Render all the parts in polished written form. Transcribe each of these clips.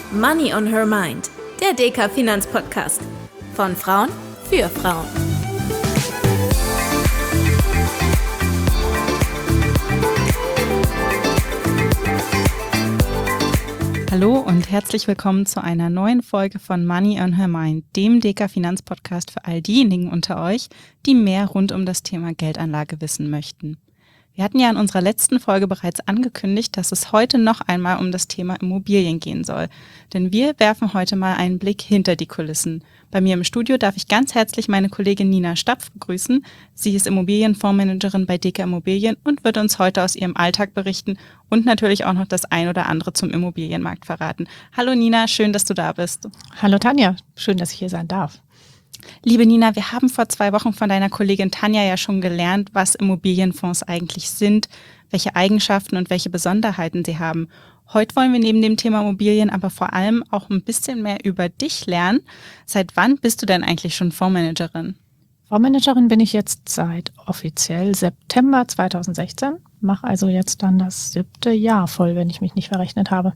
Money on Her Mind, der DK Finanzpodcast. Von Frauen für Frauen. Hallo und herzlich willkommen zu einer neuen Folge von Money on Her Mind, dem DK Finanzpodcast für all diejenigen unter euch, die mehr rund um das Thema Geldanlage wissen möchten. Wir hatten ja in unserer letzten Folge bereits angekündigt, dass es heute noch einmal um das Thema Immobilien gehen soll. Denn wir werfen heute mal einen Blick hinter die Kulissen. Bei mir im Studio darf ich ganz herzlich meine Kollegin Nina Stapf begrüßen. Sie ist Immobilienfondsmanagerin bei DK Immobilien und wird uns heute aus ihrem Alltag berichten und natürlich auch noch das ein oder andere zum Immobilienmarkt verraten. Hallo Nina, schön, dass du da bist. Hallo Tanja, schön, dass ich hier sein darf. Liebe Nina, wir haben vor 2 Wochen von deiner Kollegin Tanja ja schon gelernt, was Immobilienfonds eigentlich sind, welche Eigenschaften und welche Besonderheiten sie haben. Heute wollen wir neben dem Thema Immobilien aber vor allem auch ein bisschen mehr über dich lernen. Seit wann bist du denn eigentlich schon Fondsmanagerin? Fondsmanagerin bin ich jetzt seit offiziell September 2016, mache also jetzt dann das 7. Jahr voll, wenn ich mich nicht verrechnet habe.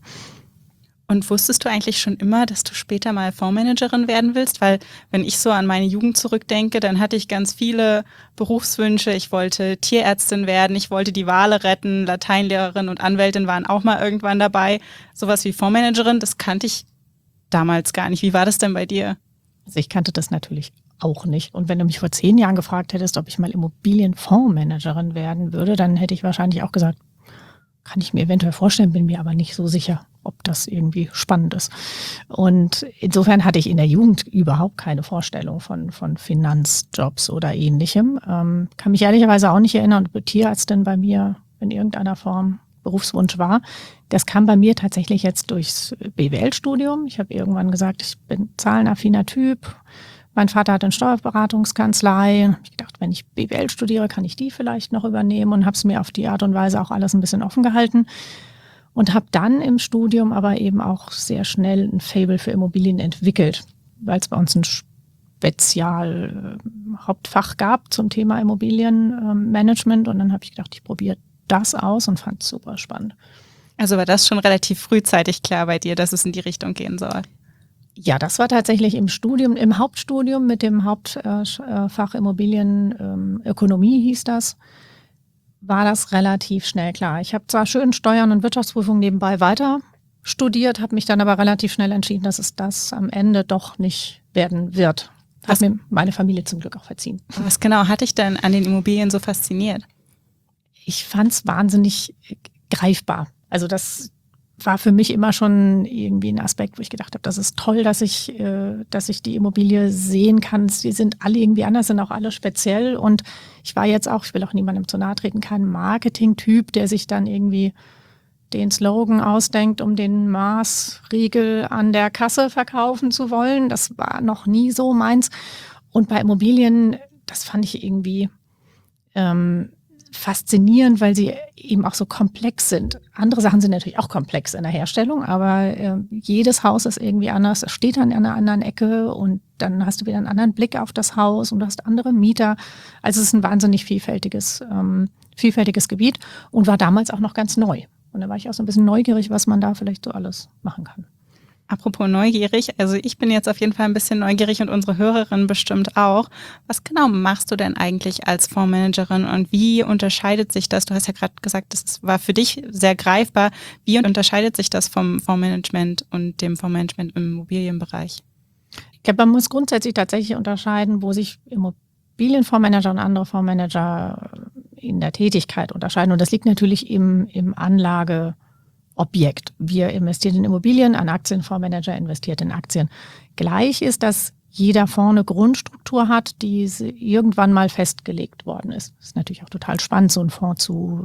Und wusstest du eigentlich schon immer, dass du später mal Fondsmanagerin werden willst? Weil wenn ich so an meine Jugend zurückdenke, dann hatte ich ganz viele Berufswünsche. Ich wollte Tierärztin werden, ich wollte die Wale retten, Lateinlehrerin und Anwältin waren auch mal irgendwann dabei. Sowas wie Fondsmanagerin, das kannte ich damals gar nicht. Wie war das denn bei dir? Also ich kannte das natürlich auch nicht. Und wenn du mich vor 10 Jahren gefragt hättest, ob ich mal Immobilienfondsmanagerin werden würde, dann hätte ich wahrscheinlich auch gesagt, kann ich mir eventuell vorstellen, bin mir aber nicht so sicher, ob das irgendwie spannend ist. Und insofern hatte ich in der Jugend überhaupt keine Vorstellung von Finanzjobs oder Ähnlichem. Kann mich ehrlicherweise auch nicht erinnern, ob Tierärztin bei mir in irgendeiner Form Berufswunsch war. Das kam bei mir tatsächlich jetzt durchs BWL-Studium. Ich habe irgendwann gesagt, ich bin zahlenaffiner Typ. Mein Vater hat eine Steuerberatungskanzlei. Ich habe gedacht, wenn ich BWL studiere, kann ich die vielleicht noch übernehmen und habe es mir auf die Art und Weise auch alles ein bisschen offen gehalten. Und habe dann im Studium aber eben auch sehr schnell ein Faible für Immobilien entwickelt, weil es bei uns ein Hauptfach gab zum Thema Immobilienmanagement. Und dann habe ich gedacht, ich probiere das aus und fand es super spannend. Also war das schon relativ frühzeitig klar bei dir, dass es in die Richtung gehen soll? Ja, das war tatsächlich im Hauptstudium mit dem Hauptfach Immobilienökonomie hieß das, war das relativ schnell klar. Ich habe zwar schön Steuern und Wirtschaftsprüfung nebenbei weiter studiert, habe mich dann aber relativ schnell entschieden, dass es das am Ende doch nicht werden wird. Hat mir meine Familie zum Glück auch verziehen. Was genau hat dich denn an den Immobilien so fasziniert? Ich fand es wahnsinnig greifbar. Also das war für mich immer schon irgendwie ein Aspekt, wo ich gedacht habe, das ist toll, dass ich die Immobilie sehen kann. Sie sind alle irgendwie anders, sind auch alle speziell. Und ich war jetzt auch, ich will auch niemandem zu nahe treten, kein Marketing-Typ, der sich dann irgendwie den Slogan ausdenkt, um den Maßriegel an der Kasse verkaufen zu wollen. Das war noch nie so meins. Und bei Immobilien, das fand ich irgendwie faszinierend, weil sie eben auch so komplex sind. Andere Sachen sind natürlich auch komplex in der Herstellung, aber jedes Haus ist irgendwie anders. Es steht dann an einer anderen Ecke und dann hast du wieder einen anderen Blick auf das Haus und du hast andere Mieter. Also es ist ein wahnsinnig vielfältiges Gebiet und war damals auch noch ganz neu. Und da war ich auch so ein bisschen neugierig, was man da vielleicht so alles machen kann. Apropos neugierig, also ich bin jetzt auf jeden Fall ein bisschen neugierig und unsere Hörerin bestimmt auch. Was genau machst du denn eigentlich als Fondsmanagerin und wie unterscheidet sich das? Du hast ja gerade gesagt, das war für dich sehr greifbar. Wie unterscheidet sich das vom Fondsmanagement und dem Fondsmanagement im Immobilienbereich? Ich glaube, man muss grundsätzlich tatsächlich unterscheiden, wo sich Immobilienfondsmanager und andere Fondsmanager in der Tätigkeit unterscheiden. Und das liegt natürlich im Anlageobjekt. Wir investieren in Immobilien, ein Aktienfondsmanager investiert in Aktien. Gleich ist, dass jeder Fonds eine Grundstruktur hat, die irgendwann mal festgelegt worden ist. Das ist natürlich auch total spannend, so einen Fonds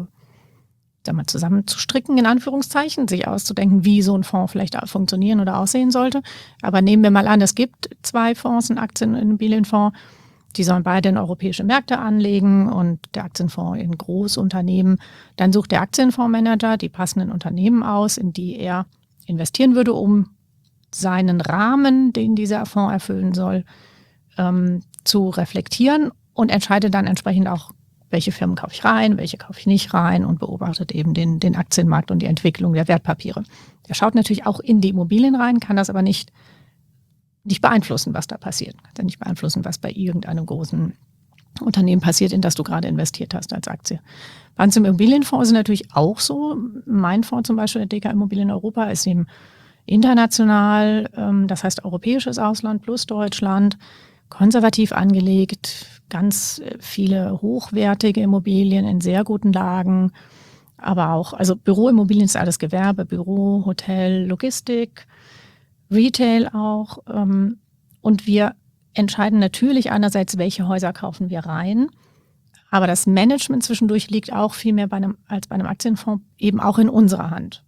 zusammenzustricken, in Anführungszeichen, sich auszudenken, wie so ein Fonds vielleicht funktionieren oder aussehen sollte. Aber nehmen wir mal an, es gibt 2 Fonds, einen Aktien- und Immobilienfonds. Die sollen beide in europäische Märkte anlegen und der Aktienfonds in Großunternehmen. Dann sucht der Aktienfondsmanager die passenden Unternehmen aus, in die er investieren würde, um seinen Rahmen, den dieser Fonds erfüllen soll, zu reflektieren und entscheidet dann entsprechend auch, welche Firmen kaufe ich rein, welche kaufe ich nicht rein und beobachtet eben den Aktienmarkt und die Entwicklung der Wertpapiere. Der schaut natürlich auch in die Immobilien rein, kann das aber nicht beeinflussen, was da passiert. Kann nicht beeinflussen, was bei irgendeinem großen Unternehmen passiert, in das du gerade investiert hast als Aktie. Bei uns im Immobilienfonds ist es natürlich auch so. Mein Fonds zum Beispiel, der DK Immobilien Europa, ist eben international, das heißt europäisches Ausland plus Deutschland, konservativ angelegt, ganz viele hochwertige Immobilien in sehr guten Lagen, aber auch, also Büroimmobilien ist alles Gewerbe, Büro, Hotel, Logistik, Retail auch. Und wir entscheiden natürlich einerseits, welche Häuser kaufen wir rein, aber das Management zwischendurch liegt auch viel mehr als bei einem Aktienfonds eben auch in unserer Hand.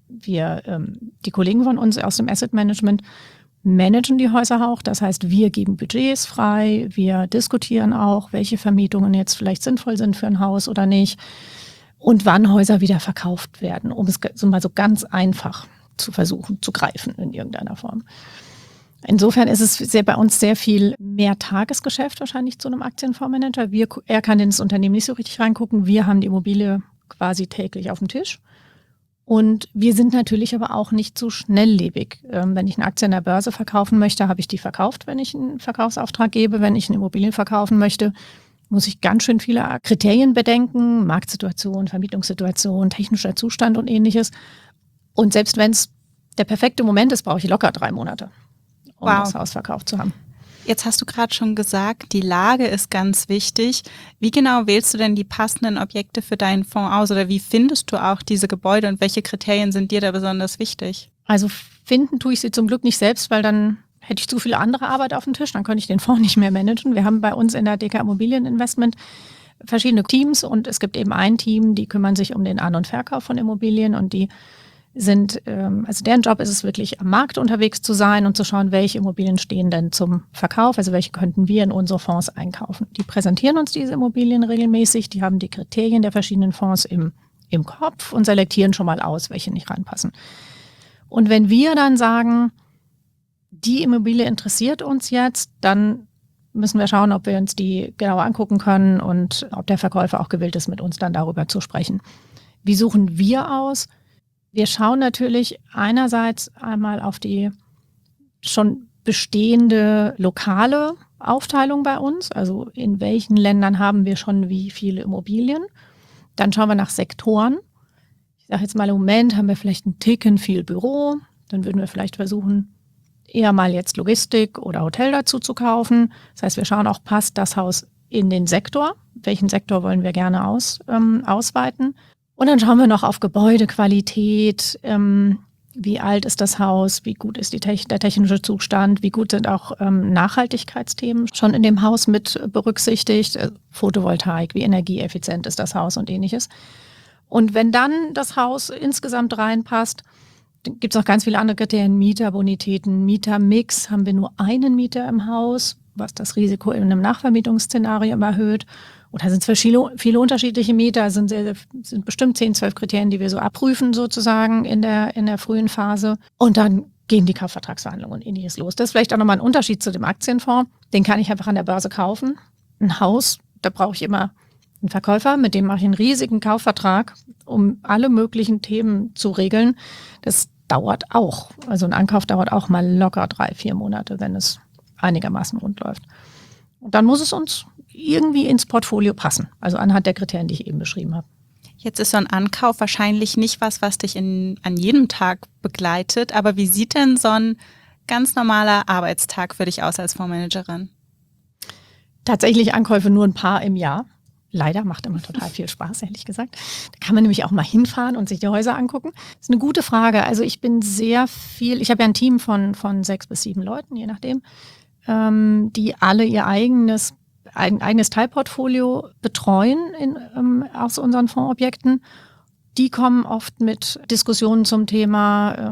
Die Kollegen von uns aus dem Asset Management managen die Häuser auch. Das heißt, wir geben Budgets frei, wir diskutieren auch, welche Vermietungen jetzt vielleicht sinnvoll sind für ein Haus oder nicht und wann Häuser wieder verkauft werden, um es so mal so ganz einfach zu versuchen zu greifen in irgendeiner Form. Insofern ist es bei uns sehr viel mehr Tagesgeschäft wahrscheinlich zu einem Aktienfondsmanager. Er kann ins Unternehmen nicht so richtig reingucken. Wir haben die Immobilie quasi täglich auf dem Tisch. Und wir sind natürlich aber auch nicht so schnelllebig. Wenn ich eine Aktie an der Börse verkaufen möchte, habe ich die verkauft, wenn ich einen Verkaufsauftrag gebe. Wenn ich eine Immobilie verkaufen möchte, muss ich ganz schön viele Kriterien bedenken. Marktsituation, Vermietungssituation, technischer Zustand und Ähnliches. Und selbst wenn es der perfekte Moment ist, brauche ich locker 3 Monate, um das Haus verkauft zu haben. Jetzt hast du gerade schon gesagt, die Lage ist ganz wichtig. Wie genau wählst du denn die passenden Objekte für deinen Fonds aus oder wie findest du auch diese Gebäude und welche Kriterien sind dir da besonders wichtig? Also finden tue ich sie zum Glück nicht selbst, weil dann hätte ich zu viele andere Arbeit auf dem Tisch, dann könnte ich den Fonds nicht mehr managen. Wir haben bei uns in der DK Immobilieninvestment verschiedene Teams und es gibt eben ein Team, die kümmern sich um den An- und Verkauf von Immobilien und die also deren Job ist es wirklich am Markt unterwegs zu sein und zu schauen, welche Immobilien stehen denn zum Verkauf, also welche könnten wir in unsere Fonds einkaufen. Die präsentieren uns diese Immobilien regelmäßig, die haben die Kriterien der verschiedenen Fonds im Kopf und selektieren schon mal aus, welche nicht reinpassen. Und wenn wir dann sagen, die Immobilie interessiert uns jetzt, dann müssen wir schauen, ob wir uns die genauer angucken können und ob der Verkäufer auch gewillt ist, mit uns dann darüber zu sprechen. Wie suchen wir aus? Wir schauen natürlich einerseits einmal auf die schon bestehende lokale Aufteilung bei uns, also in welchen Ländern haben wir schon wie viele Immobilien. Dann schauen wir nach Sektoren. Ich sage jetzt mal, im Moment haben wir vielleicht einen Ticken viel Büro. Dann würden wir vielleicht versuchen, eher mal jetzt Logistik oder Hotel dazu zu kaufen. Das heißt, wir schauen auch, passt das Haus in den Sektor? Welchen Sektor wollen wir gerne ausweiten? Und dann schauen wir noch auf Gebäudequalität, wie alt ist das Haus, wie gut ist der technische Zustand, wie gut sind auch Nachhaltigkeitsthemen schon in dem Haus mit berücksichtigt, Photovoltaik, wie energieeffizient ist das Haus und Ähnliches. Und wenn dann das Haus insgesamt reinpasst, gibt es noch ganz viele andere Kriterien, Mieterbonitäten, Mietermix, haben wir nur einen Mieter im Haus, was das Risiko in einem Nachvermietungsszenario erhöht. Oder sind es viele unterschiedliche Mieter, sind bestimmt 10, 12 Kriterien, die wir so abprüfen sozusagen in der frühen Phase. Und dann gehen die Kaufvertragsverhandlungen und Ähnliches los. Das ist vielleicht auch nochmal ein Unterschied zu dem Aktienfonds. Den kann ich einfach an der Börse kaufen. Ein Haus, da brauche ich immer einen Verkäufer, mit dem mache ich einen riesigen Kaufvertrag, um alle möglichen Themen zu regeln. Das dauert auch. Also ein Ankauf dauert auch mal locker 3, 4 Monate, wenn es einigermaßen rund läuft. Und dann muss es uns irgendwie ins Portfolio passen. Also anhand der Kriterien, die ich eben beschrieben habe. Jetzt ist so ein Ankauf wahrscheinlich nicht was dich an jedem Tag begleitet. Aber wie sieht denn so ein ganz normaler Arbeitstag für dich aus als Fondsmanagerin? Tatsächlich Ankäufe nur ein paar im Jahr. Leider macht immer total viel Spaß, ehrlich gesagt. Da kann man nämlich auch mal hinfahren und sich die Häuser angucken. Das ist eine gute Frage. Also ich bin ich habe ja ein Team von 6 bis 7 Leuten, je nachdem, die alle ihr eigenes Teilportfolio betreuen aus unseren Fondsobjekten. Die kommen oft mit Diskussionen zum Thema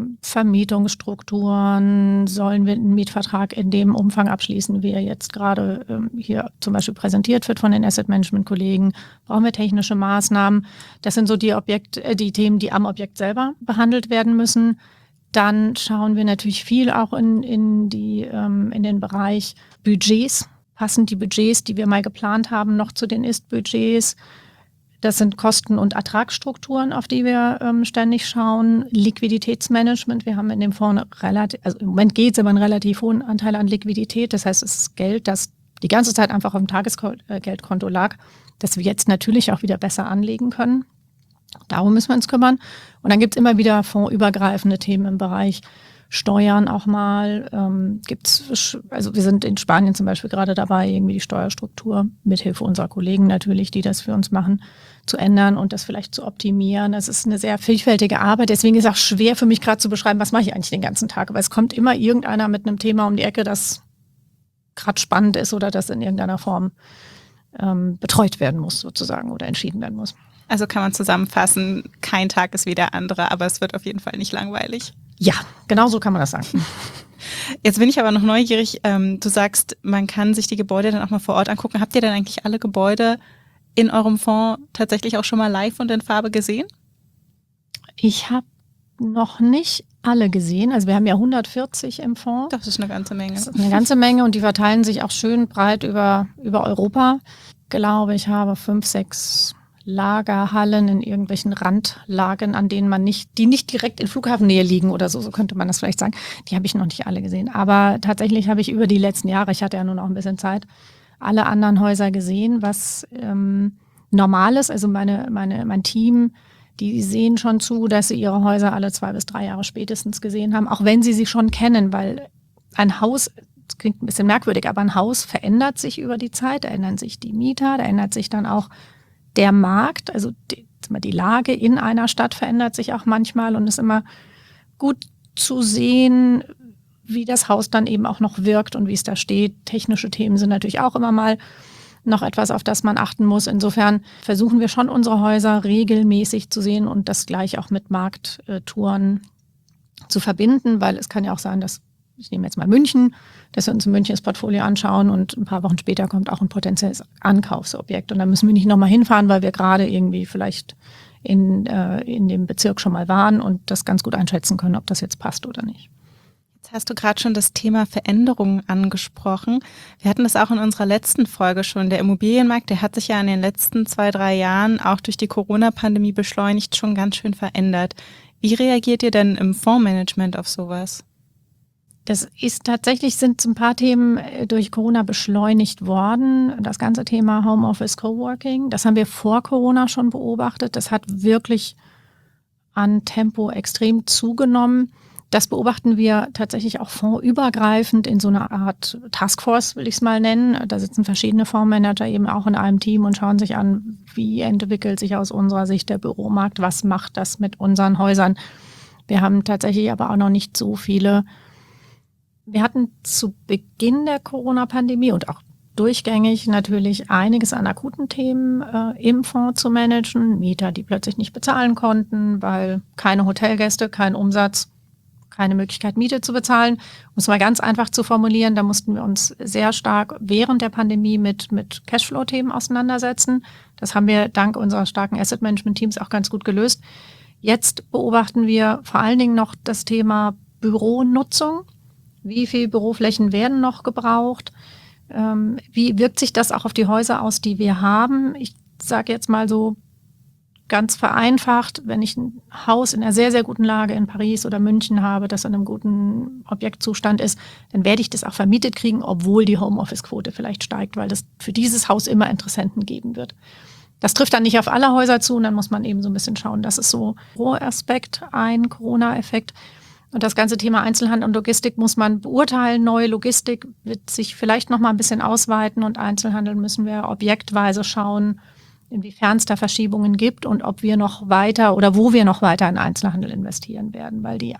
Vermietungsstrukturen. Sollen wir einen Mietvertrag in dem Umfang abschließen, wie er jetzt gerade hier zum Beispiel präsentiert wird von den Asset-Management-Kollegen? Brauchen wir technische Maßnahmen? Das sind so die Themen, die am Objekt selber behandelt werden müssen. Dann schauen wir natürlich viel auch in den Bereich Budgets. Passen die Budgets, die wir mal geplant haben, noch zu den Ist-Budgets? Das sind Kosten- und Ertragsstrukturen, auf die wir ständig schauen. Liquiditätsmanagement. Wir haben in dem Fonds also im Moment geht es aber einen relativ hohen Anteil an Liquidität. Das heißt, es ist Geld, das die ganze Zeit einfach auf dem Tagesgeldkonto lag, das wir jetzt natürlich auch wieder besser anlegen können. Darum müssen wir uns kümmern. Und dann gibt es immer wieder fondsübergreifende Themen im Bereich Steuern auch mal. Also wir sind in Spanien zum Beispiel gerade dabei, irgendwie die Steuerstruktur mithilfe unserer Kollegen natürlich, die das für uns machen, zu ändern und das vielleicht zu optimieren. Das ist eine sehr vielfältige Arbeit. Deswegen ist es auch schwer für mich gerade zu beschreiben, was mache ich eigentlich den ganzen Tag. Aber es kommt immer irgendeiner mit einem Thema um die Ecke, das gerade spannend ist oder das in irgendeiner Form betreut werden muss sozusagen oder entschieden werden muss. Also kann man zusammenfassen, kein Tag ist wie der andere, aber es wird auf jeden Fall nicht langweilig. Ja, genau so kann man das sagen. Jetzt bin ich aber noch neugierig. Du sagst, man kann sich die Gebäude dann auch mal vor Ort angucken. Habt ihr denn eigentlich alle Gebäude in eurem Fonds tatsächlich auch schon mal live und in Farbe gesehen? Ich habe noch nicht alle gesehen. Also wir haben ja 140 im Fonds. Das ist eine ganze Menge. Das ist eine ganze Menge und die verteilen sich auch schön breit über Europa. Ich glaube, ich habe 5, 6 Lagerhallen in irgendwelchen Randlagen, an denen die nicht direkt in Flughafennähe liegen oder so könnte man das vielleicht sagen. Die habe ich noch nicht alle gesehen. Aber tatsächlich habe ich über die letzten Jahre, ich hatte ja nur noch ein bisschen Zeit, alle anderen Häuser gesehen, was normal ist. Also mein Team, die sehen schon zu, dass sie ihre Häuser alle 2 bis 3 Jahre spätestens gesehen haben, auch wenn sie sie schon kennen, weil ein Haus, das klingt ein bisschen merkwürdig, aber ein Haus verändert sich über die Zeit, da ändern sich die Mieter, da ändert sich dann auch der Markt, also die Lage in einer Stadt verändert sich auch manchmal und es ist immer gut zu sehen, wie das Haus dann eben auch noch wirkt und wie es da steht. Technische Themen sind natürlich auch immer mal noch etwas, auf das man achten muss. Insofern versuchen wir schon, unsere Häuser regelmäßig zu sehen und das gleich auch mit Markttouren zu verbinden, weil es kann ja auch sein, dass, ich nehme jetzt mal München, dass wir uns in München das Portfolio anschauen und ein paar Wochen später kommt auch ein potenzielles Ankaufsobjekt. Und dann müssen wir nicht nochmal hinfahren, weil wir gerade irgendwie vielleicht in dem Bezirk schon mal waren und das ganz gut einschätzen können, ob das jetzt passt oder nicht. Jetzt hast du gerade schon das Thema Veränderungen angesprochen. Wir hatten das auch in unserer letzten Folge schon. Der Immobilienmarkt, der hat sich ja in den letzten 2, 3 Jahren auch durch die Corona-Pandemie beschleunigt schon ganz schön verändert. Wie reagiert ihr denn im Fondsmanagement auf sowas? Das ist tatsächlich, sind ein paar Themen durch Corona beschleunigt worden. Das ganze Thema Homeoffice, Coworking, das haben wir vor Corona schon beobachtet. Das hat wirklich an Tempo extrem zugenommen. Das beobachten wir tatsächlich auch fondsübergreifend in so einer Art Taskforce, will ich es mal nennen. Da sitzen verschiedene Fondsmanager eben auch in einem Team und schauen sich an, wie entwickelt sich aus unserer Sicht der Büromarkt, was macht das mit unseren Häusern. Wir haben tatsächlich aber auch noch nicht so viele. Wir hatten zu Beginn der Corona-Pandemie und auch durchgängig natürlich einiges an akuten Themen im Fonds zu managen. Mieter, die plötzlich nicht bezahlen konnten, weil keine Hotelgäste, kein Umsatz, keine Möglichkeit, Miete zu bezahlen. Um es mal ganz einfach zu formulieren, da mussten wir uns sehr stark während der Pandemie mit Cashflow-Themen auseinandersetzen. Das haben wir dank unserer starken Asset-Management-Teams auch ganz gut gelöst. Jetzt beobachten wir vor allen Dingen noch das Thema Büronutzung. Wie viele Büroflächen werden noch gebraucht? Wie wirkt sich das auch auf die Häuser aus, die wir haben? Ich sage jetzt mal so ganz vereinfacht, wenn ich ein Haus in einer sehr, sehr guten Lage in Paris oder München habe, das in einem guten Objektzustand ist, dann werde ich das auch vermietet kriegen, obwohl die Homeoffice-Quote vielleicht steigt, weil das für dieses Haus immer Interessenten geben wird. Das trifft dann nicht auf alle Häuser zu und dann muss man eben so ein bisschen schauen. Das ist so ein Aspekt, ein Corona-Effekt. Und das ganze Thema Einzelhandel und Logistik muss man beurteilen. Neue Logistik wird sich vielleicht noch mal ein bisschen ausweiten und Einzelhandel müssen wir objektweise schauen, inwiefern es da Verschiebungen gibt und ob wir noch weiter oder wo wir noch weiter in Einzelhandel investieren werden, weil die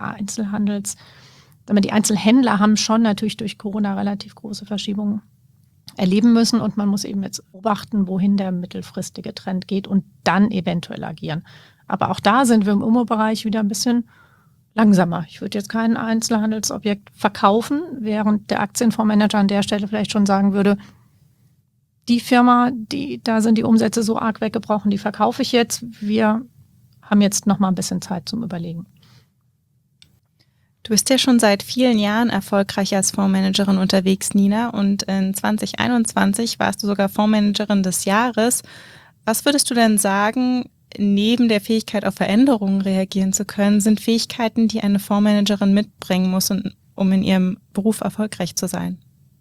Einzelhändler haben schon natürlich durch Corona relativ große Verschiebungen erleben müssen und man muss eben jetzt beobachten, wohin der mittelfristige Trend geht und dann eventuell agieren. Aber auch da sind wir im Immo-Bereich wieder ein bisschen langsamer. Ich würde jetzt kein Einzelhandelsobjekt verkaufen, während der Aktienfondsmanager an der Stelle vielleicht schon sagen würde, die Firma, da sind die Umsätze so arg weggebrochen, die verkaufe ich jetzt. Wir haben jetzt noch mal ein bisschen Zeit zum Überlegen. Du bist ja schon seit vielen Jahren erfolgreich als Fondsmanagerin unterwegs, Nina, und in 2021 warst du sogar Fondsmanagerin des Jahres. Was würdest du denn sagen, neben der Fähigkeit auf Veränderungen reagieren zu können, sind Fähigkeiten, die eine Fondsmanagerin mitbringen muss, um in ihrem Beruf erfolgreich zu sein?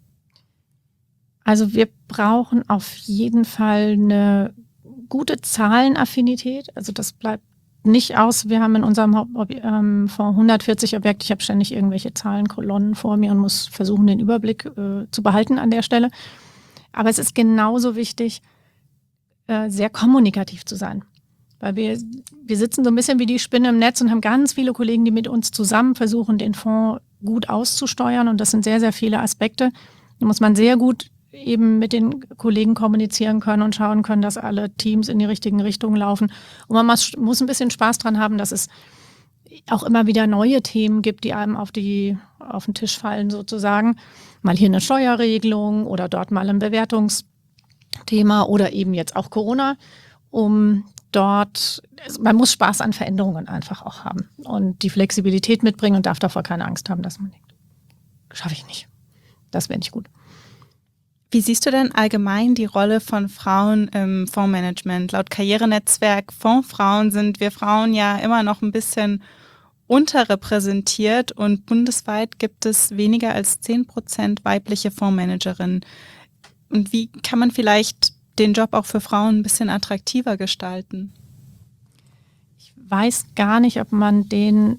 Also wir brauchen auf jeden Fall eine gute Zahlenaffinität. Also das bleibt nicht aus. Wir haben in unserem Fonds 140 Objekte. Ich habe ständig irgendwelche Zahlenkolonnen vor mir und muss versuchen, den Überblick zu behalten an der Stelle. Aber es ist genauso wichtig, sehr kommunikativ zu sein. Weil wir sitzen so ein bisschen wie die Spinne im Netz und haben ganz viele Kollegen, die mit uns zusammen versuchen, den Fonds gut auszusteuern. Und das sind sehr, sehr viele Aspekte. Da muss man sehr gut eben mit den Kollegen kommunizieren können und schauen können, dass alle Teams in die richtigen Richtungen laufen. Und man muss ein bisschen Spaß dran haben, dass es auch immer wieder neue Themen gibt, die einem auf den Tisch fallen sozusagen. Mal hier eine Steuerregelung oder dort mal ein Bewertungsthema oder eben jetzt auch Corona, man muss Spaß an Veränderungen einfach auch haben und die Flexibilität mitbringen und darf davor keine Angst haben, dass man denkt, schaffe ich nicht. Das wäre nicht gut. Wie siehst du denn allgemein die Rolle von Frauen im Fondsmanagement? Laut Karrierenetzwerk Fondsfrauen sind wir Frauen ja immer noch ein bisschen unterrepräsentiert und bundesweit gibt es weniger als 10% weibliche Fondsmanagerinnen. Und wie kann man vielleicht den Job auch für Frauen ein bisschen attraktiver gestalten? Ich weiß gar nicht, ob man den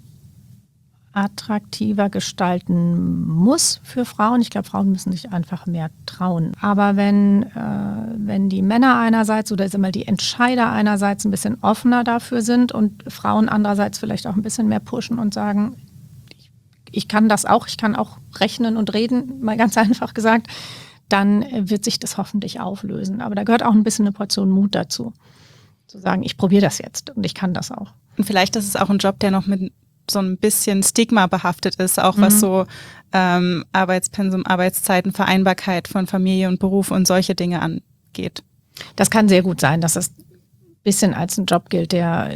attraktiver gestalten muss für Frauen. Ich glaube, Frauen müssen sich einfach mehr trauen. Aber wenn die Männer einerseits oder die Entscheider einerseits ein bisschen offener dafür sind und Frauen andererseits vielleicht auch ein bisschen mehr pushen und sagen, ich kann das auch, ich kann auch rechnen und reden, mal ganz einfach gesagt, dann wird sich das hoffentlich auflösen. Aber da gehört auch ein bisschen eine Portion Mut dazu. Zu sagen, ich probiere das jetzt und ich kann das auch. Und vielleicht ist es auch ein Job, der noch mit so ein bisschen Stigma behaftet ist, auch was so Arbeitspensum, Arbeitszeiten, Vereinbarkeit von Familie und Beruf und solche Dinge angeht. Das kann sehr gut sein, dass das ein bisschen als ein Job gilt, der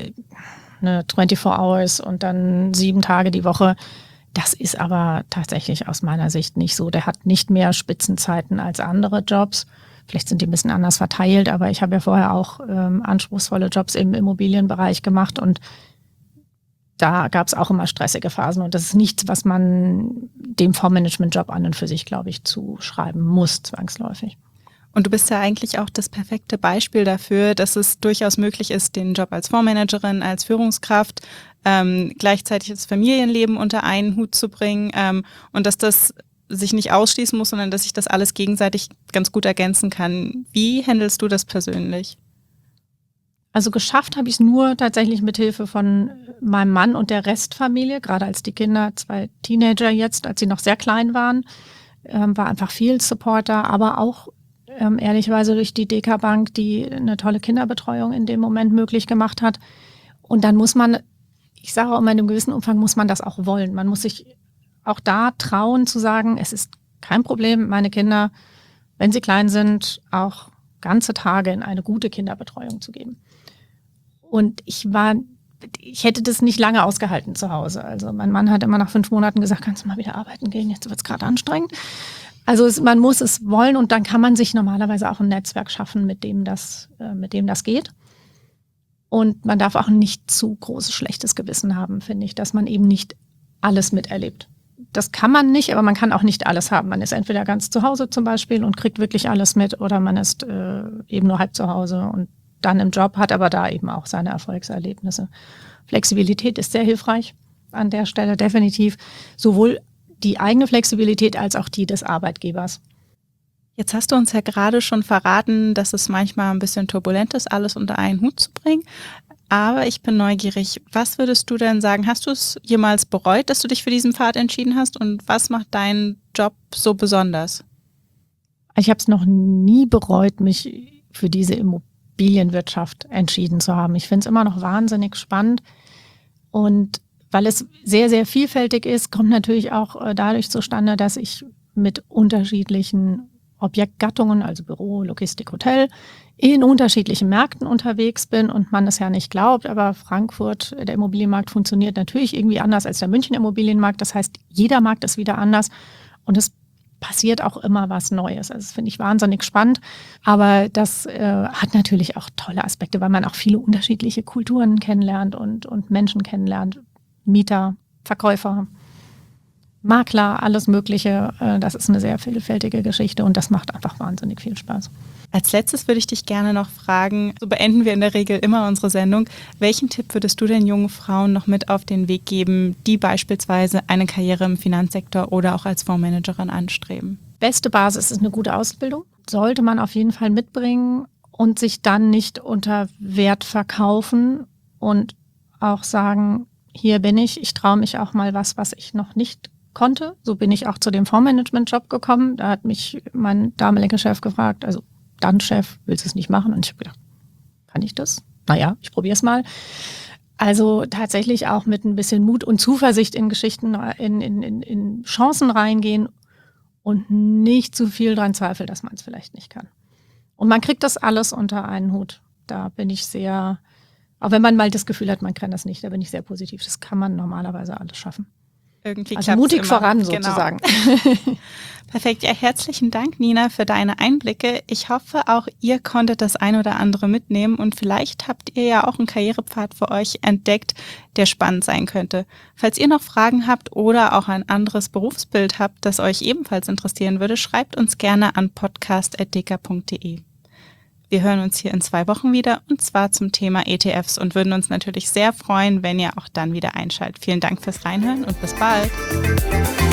24 Hours und dann 7 Tage die Woche. Das ist aber tatsächlich aus meiner Sicht nicht so. Der hat nicht mehr Spitzenzeiten als andere Jobs. Vielleicht sind die ein bisschen anders verteilt, aber ich habe ja vorher auch anspruchsvolle Jobs im Immobilienbereich gemacht und da gab es auch immer stressige Phasen und das ist nichts, was man dem Fondsmanagement-Job an und für sich, glaube ich, zuschreiben muss, zwangsläufig. Und du bist ja eigentlich auch das perfekte Beispiel dafür, dass es durchaus möglich ist, den Job als Fondsmanagerin, als Führungskraft, gleichzeitig das Familienleben unter einen Hut zu bringen und dass das sich nicht ausschließen muss, sondern dass sich das alles gegenseitig ganz gut ergänzen kann. Wie handelst du das persönlich? Also geschafft habe ich es nur tatsächlich mit Hilfe von meinem Mann und der Restfamilie, gerade als die Kinder, 2 Teenager jetzt, als sie noch sehr klein waren, war einfach viel Supporter, aber auch ehrlicherweise durch die DK Bank, die eine tolle Kinderbetreuung in dem Moment möglich gemacht hat. Und dann muss man, ich sage auch immer, in einem gewissen Umfang muss man das auch wollen. Man muss sich auch da trauen zu sagen, es ist kein Problem, meine Kinder, wenn sie klein sind, auch ganze Tage in eine gute Kinderbetreuung zu geben. Und ich hätte das nicht lange ausgehalten zu Hause. Also mein Mann hat immer nach 5 Monaten gesagt, kannst du mal wieder arbeiten gehen, jetzt wird es gerade anstrengend. Also man muss es wollen und dann kann man sich normalerweise auch ein Netzwerk schaffen, mit dem das geht. Und man darf auch nicht zu großes schlechtes Gewissen haben, finde ich, dass man eben nicht alles miterlebt. Das kann man nicht, aber man kann auch nicht alles haben. Man ist entweder ganz zu Hause zum Beispiel und kriegt wirklich alles mit oder man ist eben nur halb zu Hause und dann im Job, hat aber da eben auch seine Erfolgserlebnisse. Flexibilität ist sehr hilfreich an der Stelle, definitiv. Sowohl die eigene Flexibilität als auch die des Arbeitgebers. Jetzt hast du uns ja gerade schon verraten, dass es manchmal ein bisschen turbulent ist, alles unter einen Hut zu bringen. Aber ich bin neugierig. Was würdest du denn sagen? Hast du es jemals bereut, dass du dich für diesen Pfad entschieden hast? Und was macht deinen Job so besonders? Ich habe es noch nie bereut, mich für diese Immobilienwirtschaft entschieden zu haben. Ich finde es immer noch wahnsinnig spannend. Und weil es sehr, sehr vielfältig ist, kommt natürlich auch dadurch zustande, dass ich mit unterschiedlichen Objektgattungen, also Büro, Logistik, Hotel, in unterschiedlichen Märkten unterwegs bin und man es ja nicht glaubt, aber Frankfurt, der Immobilienmarkt funktioniert natürlich irgendwie anders als der München Immobilienmarkt. Das heißt, jeder Markt ist wieder anders und es passiert auch immer was Neues. Also das finde ich wahnsinnig spannend, aber das hat natürlich auch tolle Aspekte, weil man auch viele unterschiedliche Kulturen kennenlernt und Menschen kennenlernt, Mieter, Verkäufer, Makler, alles Mögliche. Das ist eine sehr vielfältige Geschichte und das macht einfach wahnsinnig viel Spaß. Als letztes würde ich dich gerne noch fragen, so beenden wir in der Regel immer unsere Sendung, welchen Tipp würdest du den jungen Frauen noch mit auf den Weg geben, die beispielsweise eine Karriere im Finanzsektor oder auch als Fondsmanagerin anstreben? Beste Basis ist eine gute Ausbildung. Sollte man auf jeden Fall mitbringen und sich dann nicht unter Wert verkaufen und auch sagen, hier bin ich traue mich auch mal was ich noch nicht konnte. So bin ich auch zu dem Fondsmanagement-Job gekommen. Da hat mich mein damaliger Chef gefragt, also dann Chef, willst du es nicht machen? Und ich habe gedacht, kann ich das? Naja, ich probiere es mal. Also tatsächlich auch mit ein bisschen Mut und Zuversicht in Geschichten, in Chancen reingehen und nicht zu viel dran zweifeln, dass man es vielleicht nicht kann. Und man kriegt das alles unter einen Hut. Da bin ich sehr, auch wenn man mal das Gefühl hat, man kann das nicht, da bin ich sehr positiv. Das kann man normalerweise alles schaffen. Irgendwie also mutig immer voran sozusagen. Genau. Perfekt. Ja, herzlichen Dank, Nina, für deine Einblicke. Ich hoffe, auch ihr konntet das ein oder andere mitnehmen und vielleicht habt ihr ja auch einen Karrierepfad für euch entdeckt, der spannend sein könnte. Falls ihr noch Fragen habt oder auch ein anderes Berufsbild habt, das euch ebenfalls interessieren würde, schreibt uns gerne an podcast@deka.de. Wir hören uns hier in 2 Wochen wieder und zwar zum Thema ETFs und würden uns natürlich sehr freuen, wenn ihr auch dann wieder einschaltet. Vielen Dank fürs Reinhören und bis bald.